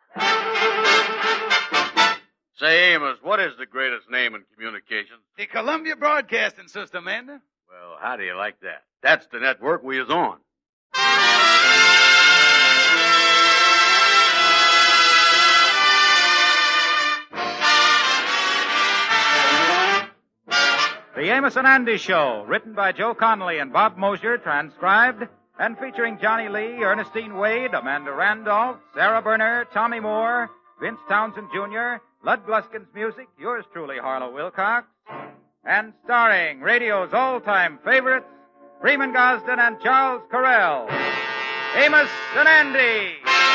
Say, Amos, what is the greatest name in communications? The Columbia Broadcasting System, Andy. Well, how do you like that? That's the network we is on. The Amos and Andy Show, written by Joe Connolly and Bob Mosier, transcribed, and featuring Johnny Lee, Ernestine Wade, Amanda Randolph, Sarah Berner, Tommy Moore, Vince Townsend Jr., Lud Gluskin's music, yours truly, Harlow Wilcox, and starring radio's all-time favorites, Freeman Gosden and Charles Correll. Amos and Andy.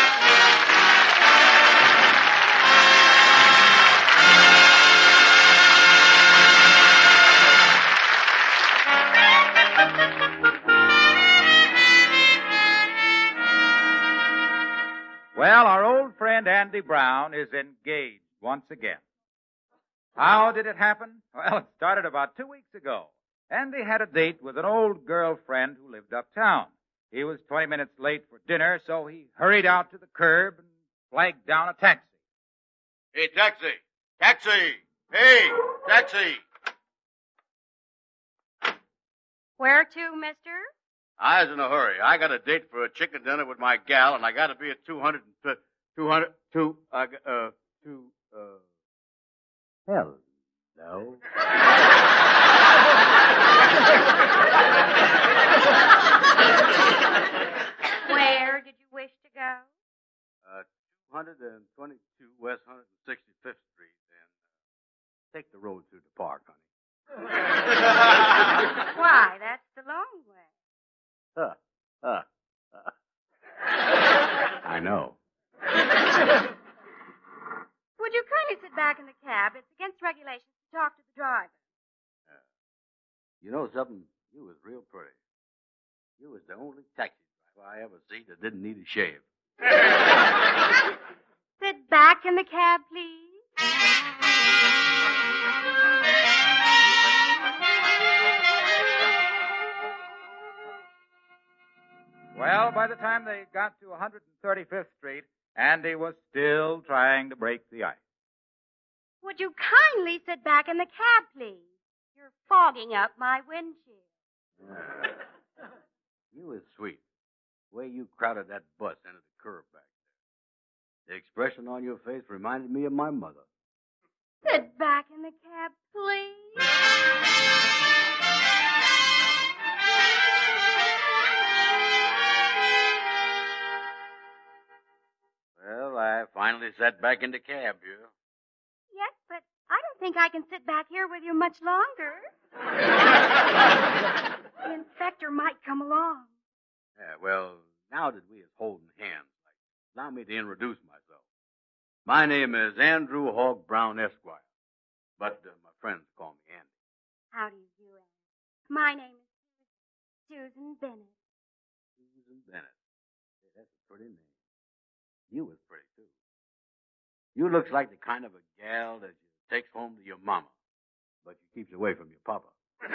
Well, our old friend Andy Brown is engaged once again. How did it happen? Well, it started about 2 weeks ago. Andy had a date with an old girlfriend who lived uptown. He was 20 minutes late for dinner, so he hurried out to the curb and flagged down a taxi. Hey, taxi! Taxi! Hey, taxi! Where to, mister? I was in a hurry. I got a date for a chicken dinner with my gal, and I got to be at 200. Hello. Where did you wish to go? 222 West 165th Street, and take the road through the park, honey. Why, that's the long way. I know. Would you kindly sit back in the cab? It's against regulations to talk to the driver. You know something? You was real pretty. You was the only taxi driver I ever seen that didn't need a shave. Sit back in the cab, please. Well, by the time they got to 135th Street, Andy was still trying to break the ice. Would you kindly sit back in the cab, please? You're fogging up my windshield. You was sweet. The way you crowded that bus into the curb back there. The expression on your face reminded me of my mother. Sit back in the cab, please. Well, I finally sat back in the cab here. Yes, but I don't think I can sit back here with you much longer. The inspector might come along. Yeah, well, now that we is holding hands, allow me to introduce myself. My name is Andrew Hogg Brown, Esquire. But my friends call me Andy. How do you do, Andy? My name is Susan Bennett. Susan Bennett. Yeah, that's a pretty name. You was pretty, too. You looks like the kind of a gal that you takes home to your mama, but you keeps away from your papa.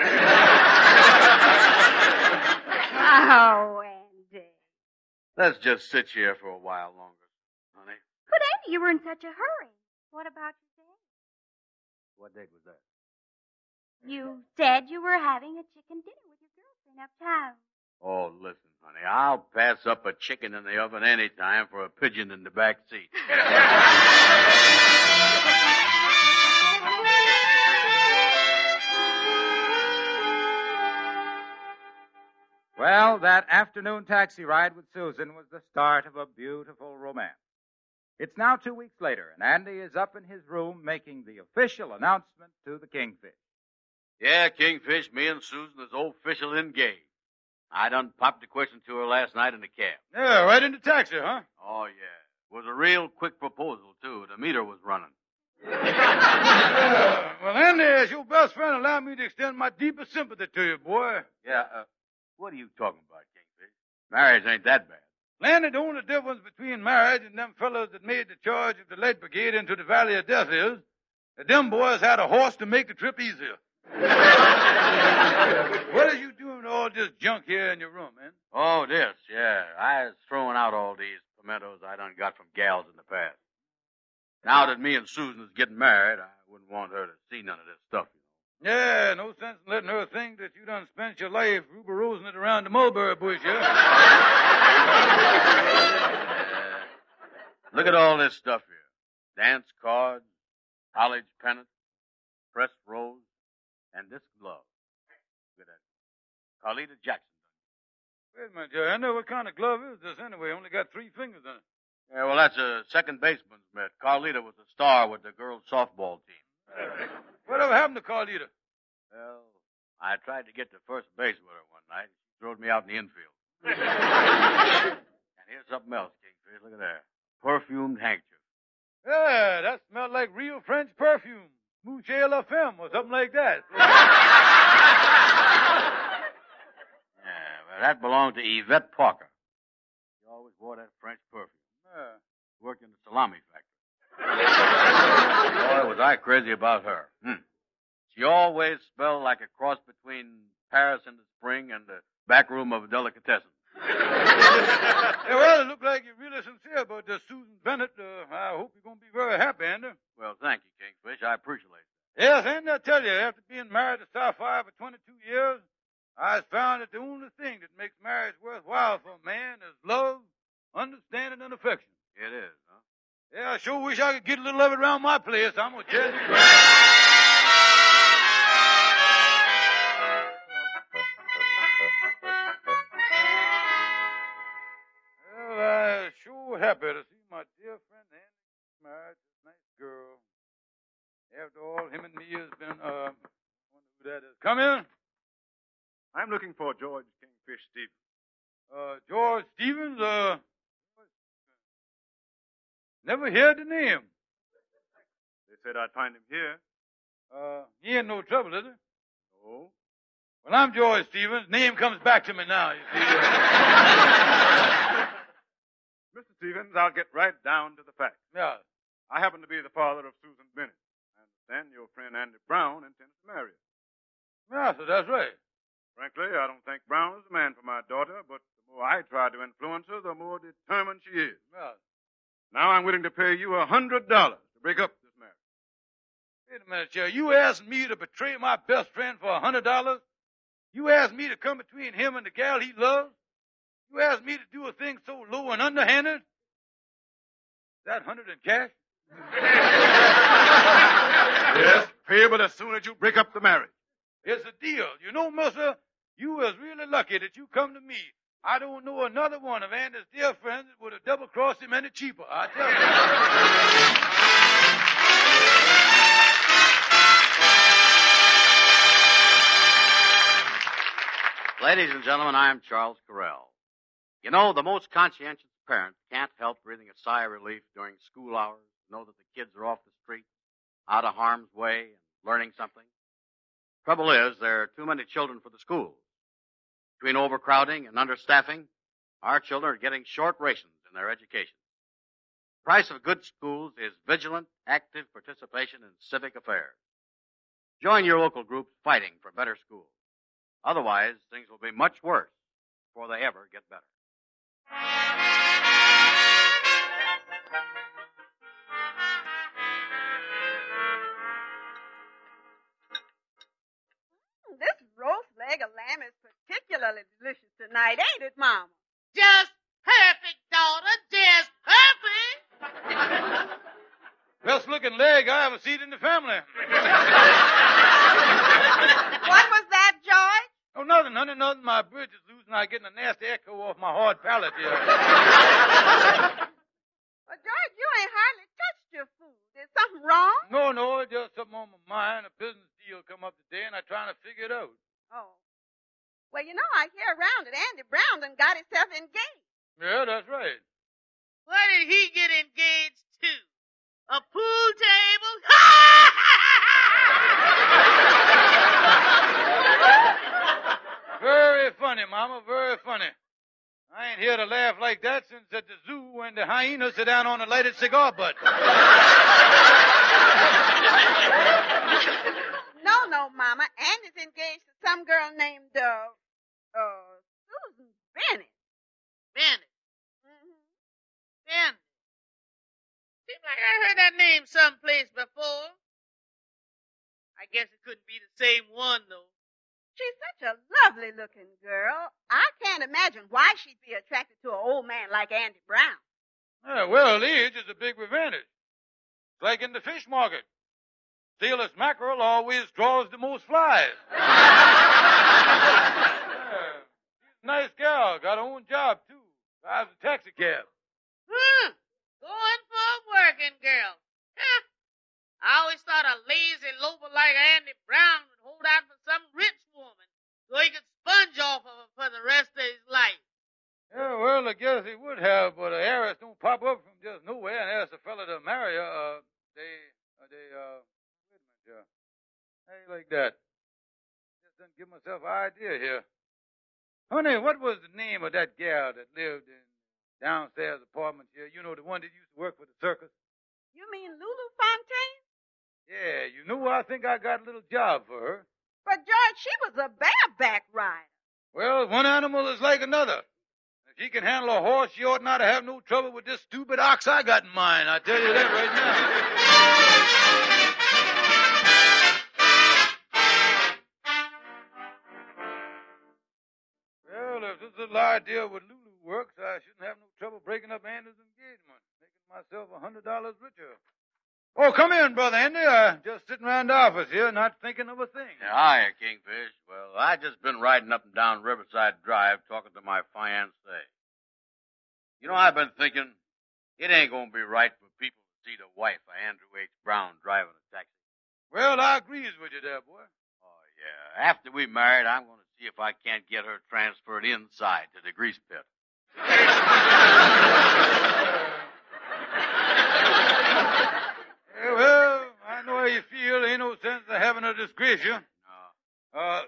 Oh, Andy. Let's just sit here for a while longer, honey. But, Andy, you were in such a hurry. What about your date? What date was that? You said you were having a chicken dinner with your girlfriend uptown. Oh, listen, honey, I'll pass up a chicken in the oven any time for a pigeon in the back seat. Well, that afternoon taxi ride with Susan was the start of a beautiful romance. It's now 2 weeks later, and Andy is up in his room making the official announcement to the Kingfish. Yeah, Kingfish, me and Susan is official engaged. I done popped the question to her last night in the cab. Yeah, right in the taxi, huh? Oh, yeah. It was a real quick proposal, too. The meter was running. Well, Andy, as your best friend, allow me to extend my deepest sympathy to you, boy. Yeah, what are you talking about, Kingfish? Marriage ain't that bad. Landy, the only difference between marriage and them fellows that made the charge of the lead brigade into the Valley of Death is that them boys had a horse to make the trip easier. What are you doing with all this junk here in your room, man? Oh, this, yeah. I was throwing out all these pimentos I done got from gals in the past. Now that me and Susan is getting married, I wouldn't want her to see none of this stuff, Yeah, no sense in letting her think that you done spent your life rubarosing it around the mulberry bush, yeah? Look at all this stuff here. Dance cards, college pennants, pressed rose, and this glove. Look at that. Carlita Jackson. Wait a minute, Joe. I know what kind of glove is this anyway. Only got 3 fingers in it. Yeah, well, that's a second baseman's mitt. Carlita was a star with the girls' softball team. Whatever happened to Carlita? Well, I tried to get to first base with her one night. She throwed me out in the infield. And here's something else, Kingfish. Look at that. Perfumed handkerchief. Yeah, that smelled like real French perfume. Mouche La Femme or something like that. Yeah, well, that belonged to Yvette Parker. She always wore that French perfume. Yeah. Worked in the salami factory. Boy, was I crazy about her. She always smelled like a cross between Paris in the spring and the back room of a delicatessen. Yeah, well, it looked like you're really sincere about this Susan Bennett. I hope you're going to be very happy, Andy. Well, thank you, Kingfish. I appreciate it. Yes, Andy, I tell you, after being married to Sapphire for 22 years, I found that the only thing that makes marriage worthwhile for a man is love, understanding, and affection. It is, huh? Yeah, I sure wish I could get a little of it around my place. I'm going to tell you. Well, I'm sure happy to see my dear friend Andy married to this nice girl. After all, him and me has been, I wonder who that is. Come in. I'm looking for George Kingfish Stevens. George Stevens, never heard the name. They said I'd find him here. He ain't no trouble, is he? No. Well, I'm George Stevens. Name comes back to me now, you see. Mr. Stevens, I'll get right down to the facts. Yeah. I happen to be the father of Susan Bennett. I understand your friend Andy Brown intends to marry her. Yeah, so that's right. Frankly, I don't think Brown is the man for my daughter, but the more I try to influence her, the more determined she is. Yeah. Now I'm willing to pay you $100 to break up this marriage. Wait a minute, Jerry. You asked me to betray my best friend for $100? You asked me to come between him and the gal he loves? You asked me to do a thing so low and underhanded? Is that 100 in cash? Yes, payable as soon as you break up the marriage. It's a deal. You know, mister, you was really lucky that you come to me. I don't know another one of Andy's dear friends that would have double-crossed him any cheaper, I tell you. Ladies and gentlemen, I'm Charles Correll. You know, the most conscientious parent can't help breathing a sigh of relief during school hours to know that the kids are off the street, out of harm's way, and learning something. Trouble is, there are too many children for the schools. Between overcrowding and understaffing, our children are getting short rations in their education. The price of good schools is vigilant, active participation in civic affairs. Join your local groups fighting for better schools. Otherwise, things will be much worse before they ever get better. This roast leg of lamb is particularly delicious tonight, ain't it, Mama? Just perfect, daughter. Just perfect. Best looking leg I ever seen in the family. What was that, George? Oh, nothing, honey, nothing. My bridge is loose and I'm getting a nasty echo off my hard palate here. Well, George, you ain't hardly touched your food. Is something wrong? No, it's just something on my mind. A business deal come up today and I'm trying to figure it out. Oh. Well, you know, I hear around that Andy Brown done got himself engaged. Yeah, that's right. What did he get engaged to? A pool table? Very funny, Mama, very funny. I ain't here to laugh like that since at the zoo when the hyena sit down on a lighted cigar butt. No, Mama. Andy's engaged to some girl named, Susan Bennett. Bennett. Mm-hmm. Bennett. Seems Like I heard that name someplace before. I guess it couldn't be the same one, though. She's such a lovely-looking girl. I can't imagine why she'd be attracted to an old man like Andy Brown. Yeah, well, age is a big advantage. It's like in the fish market. Sailor's mackerel always draws the most flies. Yeah. She's a nice gal. Got her own job, too. Drives a taxi cab. Going for a working girl. Huh. I always thought a lazy loafer like Andy Brown would hold out for some rich woman so he could sponge off of her for the rest of his life. Yeah, well, I guess he would have, but an heiress don't pop up from just nowhere and ask a fella to marry her. Wait a minute, how you like that? Just didn't give myself an idea here. Honey, what was the name of that gal that lived in downstairs apartment here? You know, the one that used to work for the circus? You mean Lulu Fontaine? Yeah, you know, I think I got a little job for her. But, George, she was a bareback rider. Well, one animal is like another. If she can handle a horse, she ought not to have no trouble with this stupid ox I got in mind. I tell you that right now. Well, if this little idea with Lulu works, I shouldn't have no trouble breaking up Andy's engagement, making myself $100 richer. Oh, come in, Brother Andy. Just sitting around the office here, not thinking of a thing. Yeah, hiya, Kingfish. Well, I just been riding up and down Riverside Drive talking to my fiancée. You know, I've been thinking, it ain't gonna be right for people to see the wife of Andrew H. Brown driving a taxi. Well, I agrees with you there, boy. Oh, yeah. After we married, I'm gonna see if I can't get her transferred inside to the grease pit. Yeah, well, I know how you feel. Ain't no sense of having her disgrace you. No.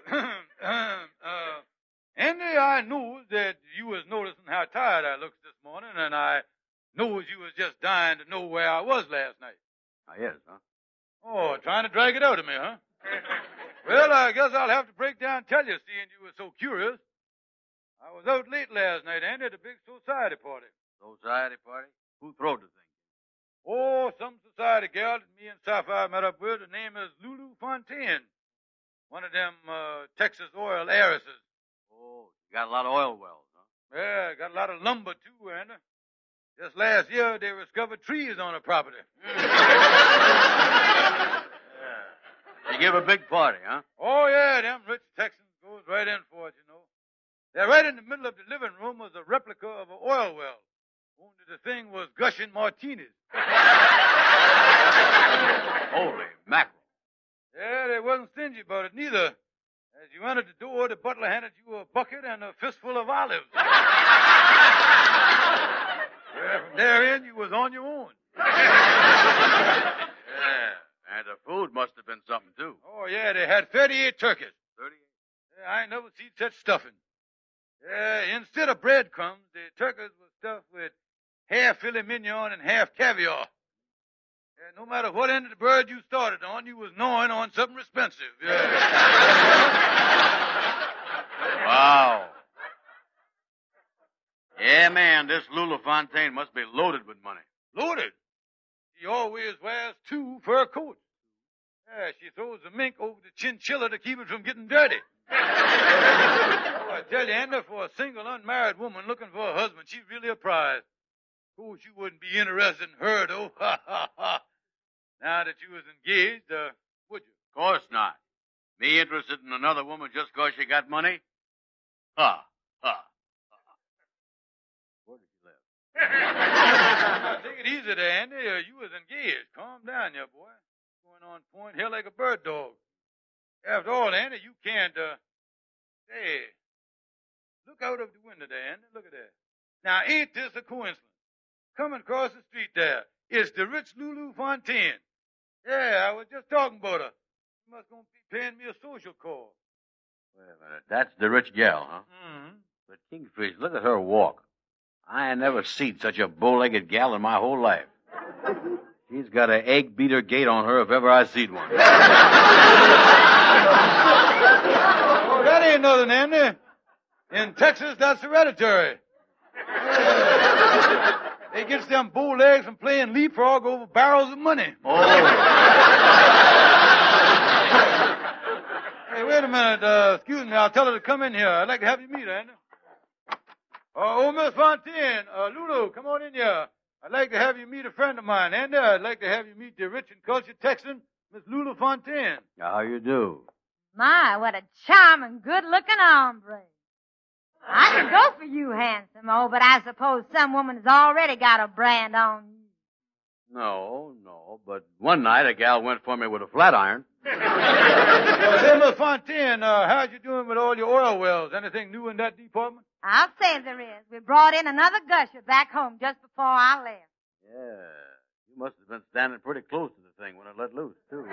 Andy, I knows that you was noticing how tired I looks this morning, and I knows you was just dying to know where I was last night. Oh, yes, huh? Oh, trying to drag it out of me, huh? Well, I guess I'll have to break down and tell you, seeing you were so curious. I was out late last night, Andy, at a big society party. Society party? Who throwed the thing? Oh, some society gal that me and Sapphire met up with. Her name is Lulu Fontaine. One of them, Texas oil heiresses. Oh, you got a lot of oil wells, huh? Yeah, got a lot of lumber, too, Andy. Just last year, they discovered trees on her property. Yeah. They give a big party, huh? Oh, yeah, them rich Texans goes right in for it, you know. There, right in the middle of the living room was a replica of an oil well. Only the thing was gushing martinis. Holy mackerel. Yeah, they wasn't stingy about it, neither. As you entered the door, the butler handed you a bucket and a fistful of olives. Yeah, from there in, you was on your own. Yeah, and the food must have been something, too. Oh, yeah, they had 38 turkeys. 38? Yeah, I ain't never seen such stuffing. Yeah, instead of breadcrumbs, the turkeys were stuffed with half filet mignon and half caviar. Yeah, no matter what end of the bird you started on, you was gnawing on something expensive. Yeah. Wow. Yeah, man, this Lulu Fontaine must be loaded with money. Loaded. She always wears 2 fur coats. Yeah, she throws the mink over the chinchilla to keep it from getting dirty. Oh, I tell you, Andy, for a single unmarried woman looking for a husband, she's really a prize. Of course, you wouldn't be interested in her, though. Ha, ha, ha. Now that you was engaged, would you? Of course not. Me interested in another woman just 'cause she got money? Ha, ha, ha. Where did you live? Now, take it easy there, Andy. You was engaged. Calm down, you boy. Going on point here like a bird dog. After all, Andy, you can't, hey, look out of the window there, Andy. Look at that. Now, ain't this a coincidence? Coming across the street there, it's the rich Lulu Fontaine. Yeah, I was just talking about her. She must gonna be paying me a social call. Wait a minute. That's the rich gal, huh? Mm-hmm. But Kingfish, look at her walk. I ain't never seen such a bow-legged gal in my whole life. She's got an egg beater gait on her if ever I seen one. Oh, that ain't nothing, Andy. In Texas, that's hereditary. They gets them bow legs from playing leapfrog over barrels of money. Oh. Hey, wait a minute. Excuse me. I'll tell her to come in here. I'd like to have you meet her, Andy. Miss Fontaine. Lulu, come on in here. I'd like to have you meet a friend of mine, Andy. I'd like to have you meet the rich and cultured Texan, Miss Lulu Fontaine. How you do? My, what a charming, good-looking hombre. I could go for you, handsome, but I suppose some woman has already got a brand on you. No, but one night a gal went for me with a flat iron. Say, Miss Fontaine, how's you doing with all your oil wells? Anything new in that department? I'll say there is. We brought in another gusher back home just before I left. Yeah, you must have been standing pretty close to the thing when it let loose, too.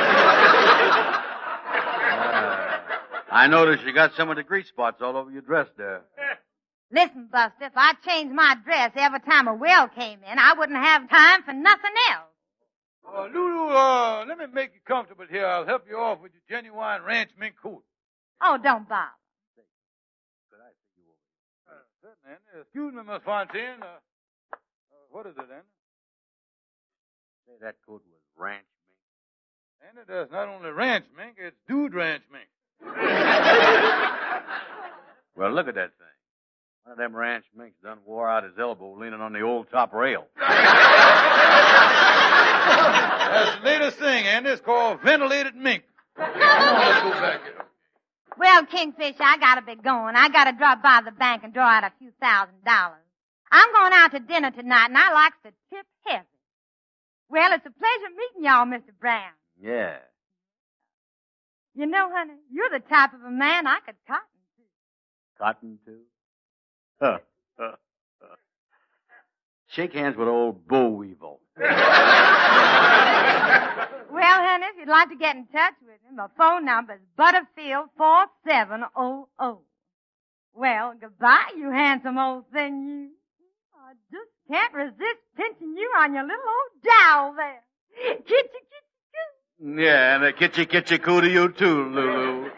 I noticed you got some of the grease spots all over your dress there. Listen, Buster, if I changed my dress every time a well came in, I wouldn't have time for nothing else. Lulu, let me make you comfortable here. I'll help you off with your genuine ranch mink coat. Oh, don't bother. Could I see you over? Certainly. Excuse me, Miss Fontaine. What is it, Andy? Say that coat was ranch mink. Andy, that's not only ranch mink, it's dude ranch mink. Well, look at that thing. One of them ranch minks done wore out his elbow leaning on the old top rail. That's the latest thing, Andy. It's called ventilated mink. Come on, let's go back here. Well, Kingfish, I gotta be going. I gotta drop by the bank and draw out a few $1,000. I'm going out to dinner tonight, and I like to tip heavy. Well, it's a pleasure meeting y'all, Mr. Brown. Yeah. You know, honey, you're the type of a man I could cotton to. Cotton to? Shake hands with old Bo Weevil. Well, honey, if you'd like to get in touch with him, my phone number's Butterfield 4700. Well, goodbye, you handsome old thing, you. I just can't resist pinching you on your little old jowl there. Kitchy, kitchy, Yeah, and a kitchy coo to you too, Lulu.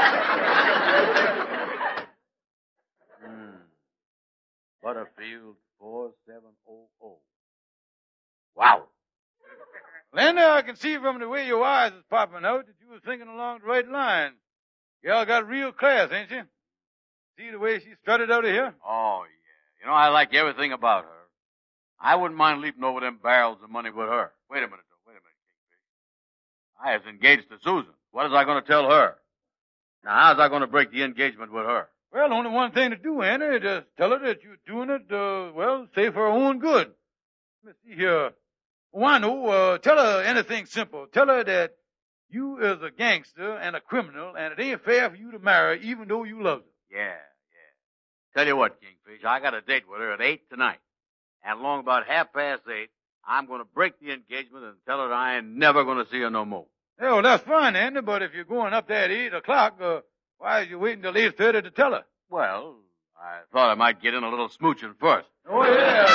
Butterfield 4700. Wow. Linda, I can see from the way your eyes is popping out that you was thinking along the right line. Gal got real class, ain't she? See the way she strutted out of here? Oh, yeah. You know, I like everything about her. I wouldn't mind leaping over them barrels of money with her. Wait a minute, Kingfish. I was engaged to Susan. What was I going to tell her? Now, how's I going to break the engagement with her? Well, only one thing to do, Andy. Just tell her that you're doing it, say for her own good. Let me see here. Wano, tell her anything simple. Tell her that you is a gangster and a criminal, and it ain't fair for you to marry even though you love her. Yeah. Tell you what, Kingfish, I got a date with her at 8 tonight. And along about 8:30, I'm going to break the engagement and tell her I ain't never going to see her no more. Yeah, well, that's fine, Andy, but if you're going up there at 8 o'clock, why are you waiting till 8:30 to tell her? Well, I thought I might get in a little smooching first. Oh, yeah.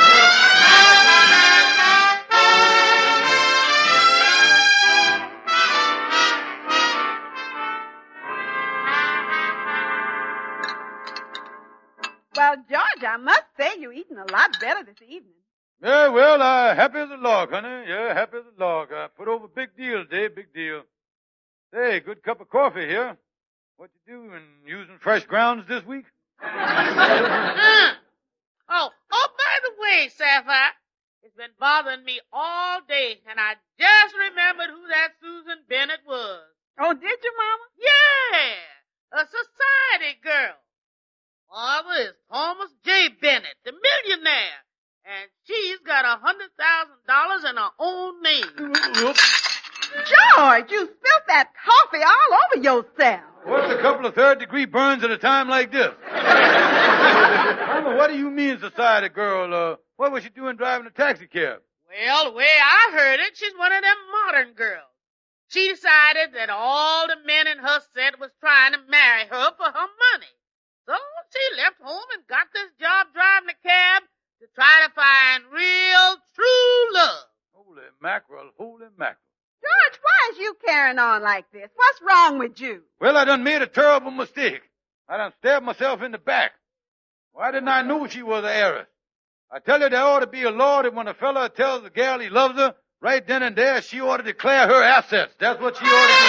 Well, George, I must say you're eating a lot better this evening. Yeah, well, happy as a log, honey. Yeah, happy as a log. I put over big deal today, big deal. Say, good cup of coffee here. What you doing, using fresh grounds this week? Oh, by the way, Sapphire, it's been bothering me all day, and I just remembered who that Susan Bennett was. Oh, did you, Mama? Yeah, a society girl. Father is Thomas J. Bennett, the millionaire, and she's got $100,000 in her own name. George, you spilled that coffee all over yourself. What's a couple of third-degree burns at a time like this? Mama, what do you mean, society girl? What was she doing driving a taxi cab? Well, the way I heard it, she's one of them modern girls. She decided that all the men in her set was trying to marry her for her money. So she left home and got this job driving a cab to try to find real, true love. Holy mackerel, holy mackerel. George, why is you carrying on like this? What's wrong with you? Well, I done made a terrible mistake. I done stabbed myself in the back. Why didn't I know she was an heiress? I tell you, there ought to be a law that when a fella tells a gal he loves her, right then and there, she ought to declare her assets. That's what she ought to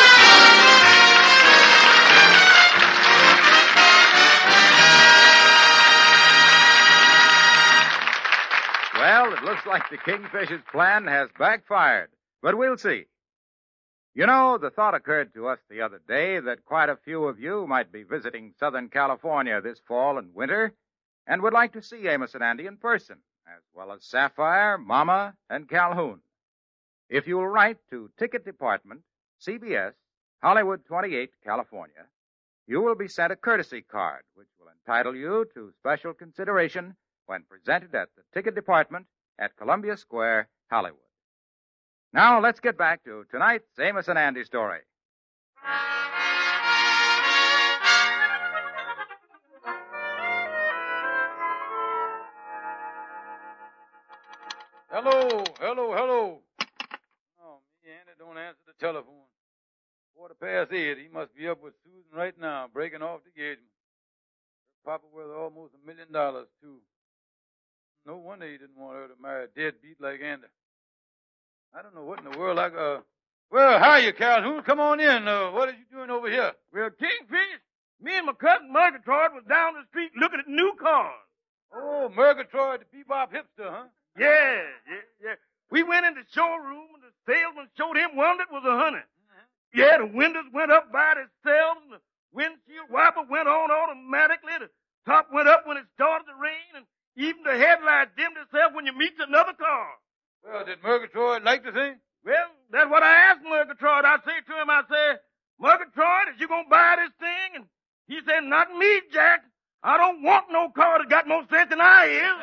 do. Well, it looks like the Kingfish's plan has backfired, but we'll see. You know, the thought occurred to us the other day that quite a few of you might be visiting Southern California this fall and winter and would like to see Amos and Andy in person, as well as Sapphire, Mama, and Calhoun. If you'll write to Ticket Department, CBS, Hollywood 28, California, you will be sent a courtesy card, which will entitle you to special consideration when presented at the Ticket Department at Columbia Square, Hollywood. Now, let's get back to tonight's Amos and Andy story. Hello. Oh, me, Andy don't answer the telephone. 8:15. He must be up with Susan right now, breaking off the engagement. Her papa worth almost $1 million, too. No wonder he didn't want her to marry a deadbeat like Andy. I don't know what in the world Well, hiya, Calhoun. Come on in. What are you doing over here? Well, Kingfish, me and my cousin Murgatroyd was down the street looking at new cars. Oh, Murgatroyd, the bebop hipster, huh? Yeah. We went in the showroom and the salesman showed him one that was $100. Yeah, the windows went up by themselves and the windshield wiper went on automatically. The top went up when it started to rain and even the headlight dimmed itself when you meet another car. Well, did Murgatroyd like the thing? Well, that's what I asked Murgatroyd. I say to him, Murgatroyd, is you gonna buy this thing? And he said, not me, Jack. I don't want no car that got more sense than I is.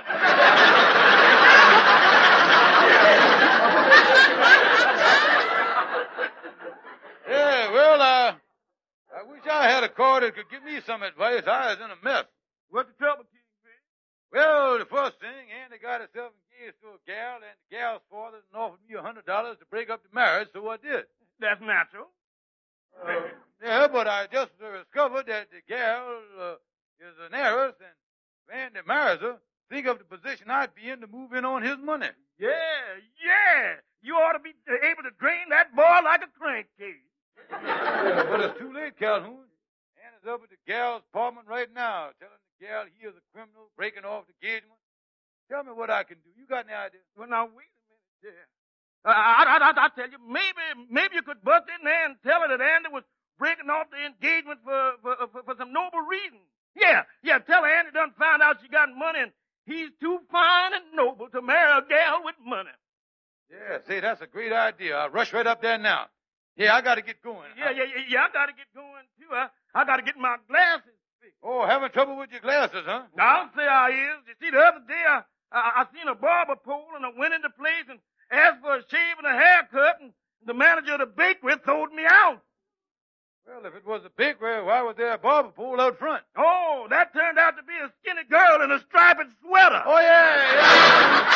Yeah, well, I wish I had a car that could give me some advice. I was in a mess. What's the trouble, Kingfish? Well, the first thing, Andy got himself engaged to a gal, and the gal's father offered me $100 to break up the marriage, so I did. That's natural. Yeah, but I just discovered that the gal is an heiress, and if Andy marries her, think of the position I'd be in to move in on his money. Yeah. You ought to be able to drain that boy like a crankcase. But it's too late, Calhoun. Andy's up at the gal's apartment right now, telling the gal he is a criminal, breaking off the engagement. Tell me what I can do. You got any idea? Well, now, wait a minute. Yeah. I tell you, maybe you could bust in there and tell her that Andy was breaking off the engagement for some noble reason. Yeah, tell her Andy done found out she got money and he's too fine and noble to marry a gal with money. Yeah, see, that's a great idea. I'll rush right up there now. Yeah, I gotta get going. Yeah, I gotta get going too. I gotta get my glasses fixed. Oh, having trouble with your glasses, huh? I'll say I is. You see, the other day I seen a barber pole and I went into place and asked for a shave and a haircut and the manager of the bakery throwed me out. Well, if it was a bakery, why was there a barber pole out front? Oh, that turned out to be a skinny girl in a striped sweater. Oh, yeah.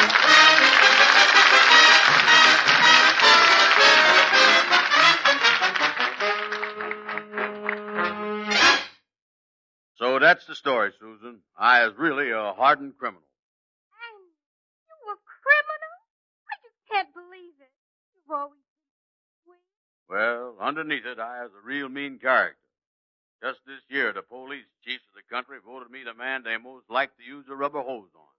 So that's the story, Susan. I is really a hardened criminal. And you a criminal? I just can't believe it. You've always been sweet. Well, underneath it, I is a real mean character. Just this year, the police chiefs of the country voted me the man they most like to use a rubber hose on.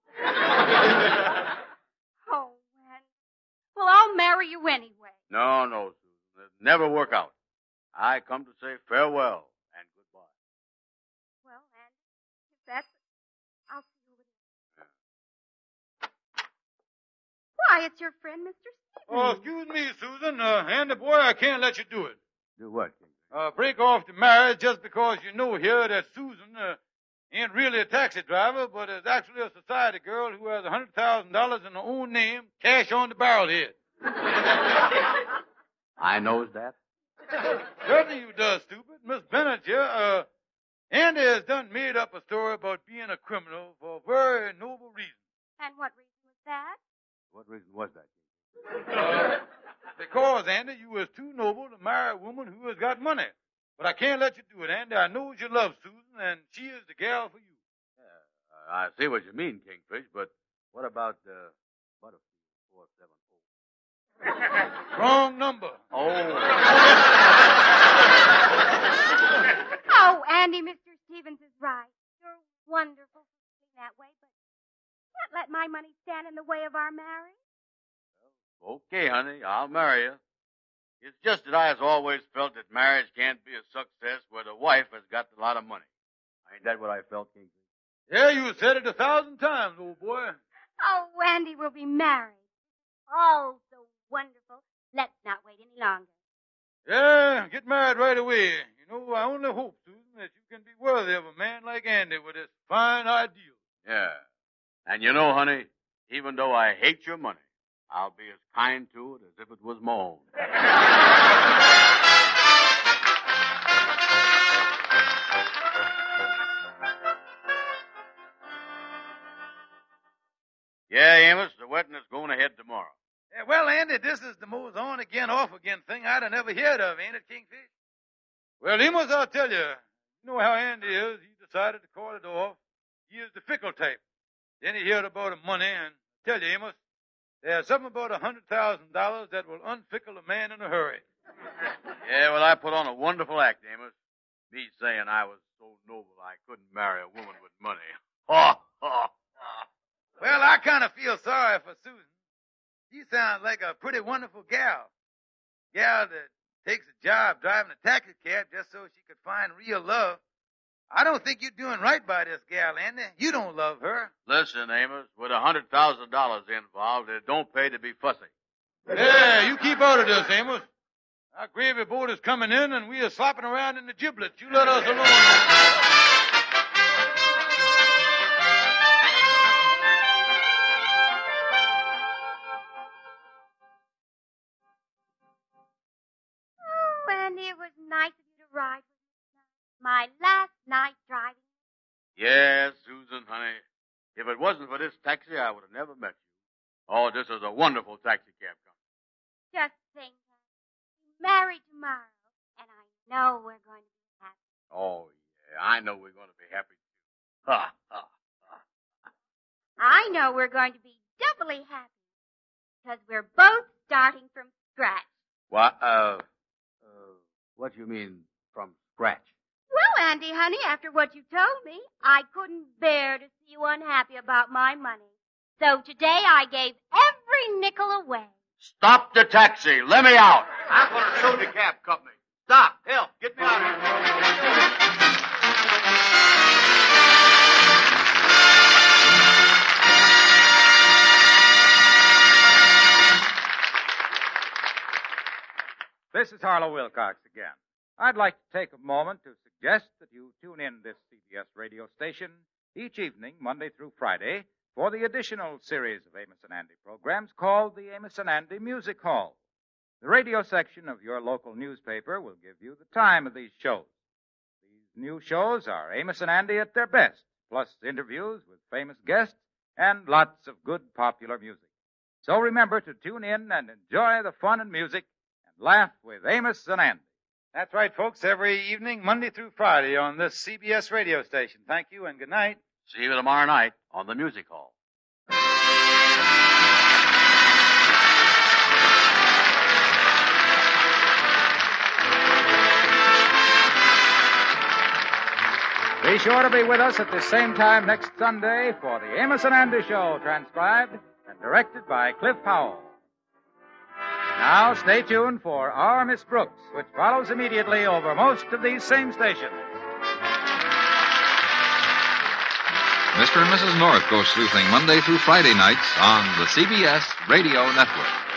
Oh, man. Well, I'll marry you anyway. No, Susan. It'll never work out. I come to say farewell and goodbye. Well, and if that's it, I'll see you over there. Why, it's your friend, Mr. Stevens. Oh, excuse me, Susan. Andy, boy, I can't let you do it. Do what, King? Break off the marriage just because you know here that Susan ain't really a taxi driver, but is actually a society girl who has $100,000 in her own name, cash on the barrel head. I knows that. Certainly you does, stupid. Miss Bennett here, Andy has done made up a story about being a criminal for a very noble reason. And what reason was that? What reason was that, King? Because, Andy, you was too noble to marry a woman who has got money. But I can't let you do it, Andy. I knows you love Susan, and she is the gal for you. I see what you mean, Kingfish, but What about Butterfield 470? Wrong number. Oh, Andy, Mr. Stevens is right. You're wonderful for feeling that way, but can't let my money stand in the way of our marriage. Okay, honey, I'll marry you. It's just that I has always felt that marriage can't be a success where the wife has got a lot of money. Ain't that what I felt, Kingsley? Yeah, you said it 1,000 times, old boy. Oh, Andy will be married. Oh, so wonderful. Let's not wait any longer. Yeah, get married right away. You know, I only hope, Susan, that you can be worthy of a man like Andy with his fine ideals. Yeah. And you know, honey, even though I hate your money, I'll be as kind to it as if it was my own. Yeah, Amos, the wedding is going ahead tomorrow. Yeah, well, Andy, this is the most on-again, off-again thing I'd have never heard of, ain't it, Kingfish? Well, Amos, I'll tell you. You know how Andy is. He decided to call it off. He is the fickle type. Then he heard about the money, and I tell you, Amos, there's something about $100,000 that will unfickle a man in a hurry. Yeah, well, I put on a wonderful act, Amos. Me saying I was so noble I couldn't marry a woman with money. Ha, ha, ha. Well, I kind of feel sorry for Susan. She sounds like a pretty wonderful gal. Gal that takes a job driving a taxi cab just so she could find real love. I don't think you're doing right by this gal, Andy. You don't love her. Listen, Amos, with $100,000 involved, it don't pay to be fussy. Yeah, you keep out of this, Amos. Our gravy boat is coming in, and we are slopping around in the giblets. You let us alone. Oh, Andy, it was nice of you to ride with me tonight. My last night driving. Yes, Susan, honey. If it wasn't for this taxi, I would have never met you. Oh, this is a wonderful taxi cab company. Just think, we're married tomorrow, and I know we're going to be happy. Oh, yeah, I know we're going to be happy, too. Ha, ha, ha. I know we're going to be doubly happy, because we're both starting from scratch. What do you mean, from scratch? Well, Andy, honey, after what you told me, I couldn't bear to see you unhappy about my money. So today I gave every nickel away. Stop the taxi. Let me out. I'm going to show the cab company. Stop. Help. Get me out of here. This is Harlow Wilcox again. I'd like to take a moment to suggest that you tune in this CBS radio station each evening, Monday through Friday, for the additional series of Amos and Andy programs called the Amos and Andy Music Hall. The radio section of your local newspaper will give you the time of these shows. These new shows are Amos and Andy at their best, plus interviews with famous guests and lots of good popular music. So remember to tune in and enjoy the fun and music and laugh with Amos and Andy. That's right, folks. Every evening, Monday through Friday on this CBS radio station. Thank you and good night. See you tomorrow night on the Music Hall. Be sure to be with us at the same time next Sunday for the Amos and Andy Show, transcribed and directed by Cliff Powell. Now stay tuned for Our Miss Brooks, which follows immediately over most of these same stations. Mr. and Mrs. North go sleuthing Monday through Friday nights on the CBS Radio Network.